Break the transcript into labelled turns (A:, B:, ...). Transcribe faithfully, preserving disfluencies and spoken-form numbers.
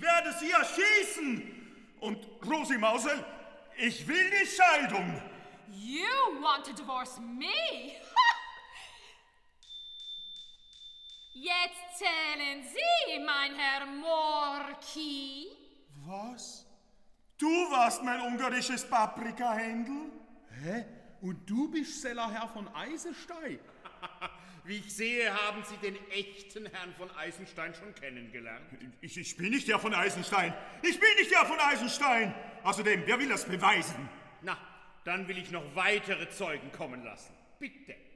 A: werde sie erschießen. Und Rosi Mausel, ich will die Scheidung.
B: You want to divorce me? Jetzt zählen Sie, mein Herr Morki.
A: Was? Du warst mein ungarisches Paprikahändel?
C: Hä? Und du bist Seller Herr von Eisenstein?
D: Wie ich sehe, haben Sie den echten Herrn von Eisenstein schon kennengelernt.
A: Ich, ich bin nicht der von Eisenstein. Ich bin nicht der von Eisenstein. Außerdem, wer will das beweisen?
D: Na, dann will ich noch weitere Zeugen kommen lassen. Bitte.